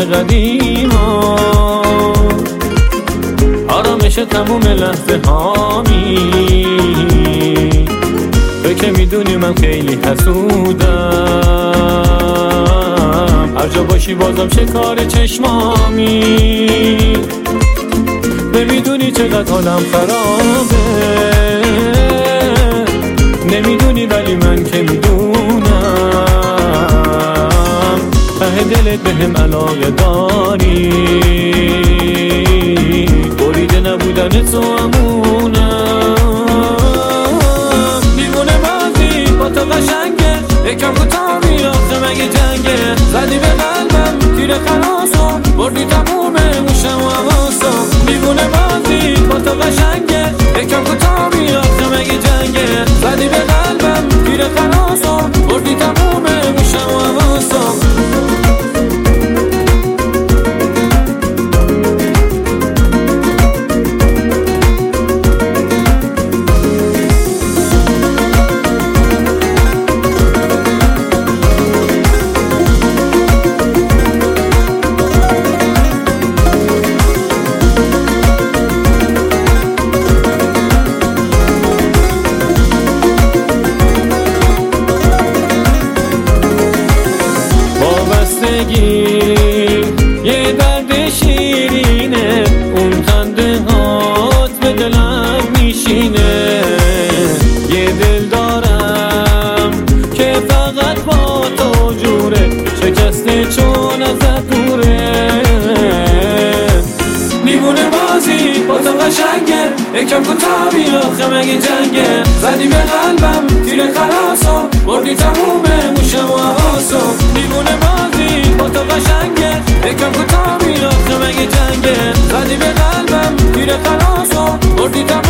قدیما، آرامش تموم لحظه هامی. تو که میدونی من خیلی حسودم، هر جا باشی بازم شکار چشمامی. نمیدونی چقدر حالم خرابه، نمیدونی ولی من که میدونم ته دلت بهم علاقه داری. بریده نبودن تو امونم، دیوونه بازی با تو قشنگه، یکم کوتاهی آخه مگه جنگه. زدی به قلبم تیر خلاصو، بردی تمومه موشم و حواسو. دیوونه بازی با تو قشنگه، یکم کوتاهی آخه مگه جنگه. زدی به قلبم تیر خلاصو، بردی تمومه موشم و حواسو. یه درد شیرینه، اون خنده هات به دلم میشینه. یه دل دارم که فقط با تو جوره، شکسته چون ازت دوره. دیوونه بازی با تو قشنگه، یکم کوتاهی آخه مگه جنگه. زدی به قلبم تیر خلاصو، بردی تمومه موشم و حواسو. دیوونه بازی با تو قشنگه، یکم کوتاهی آخه مگه جنگه. زدی به قلبم تیر خلاصو، بردی تمومه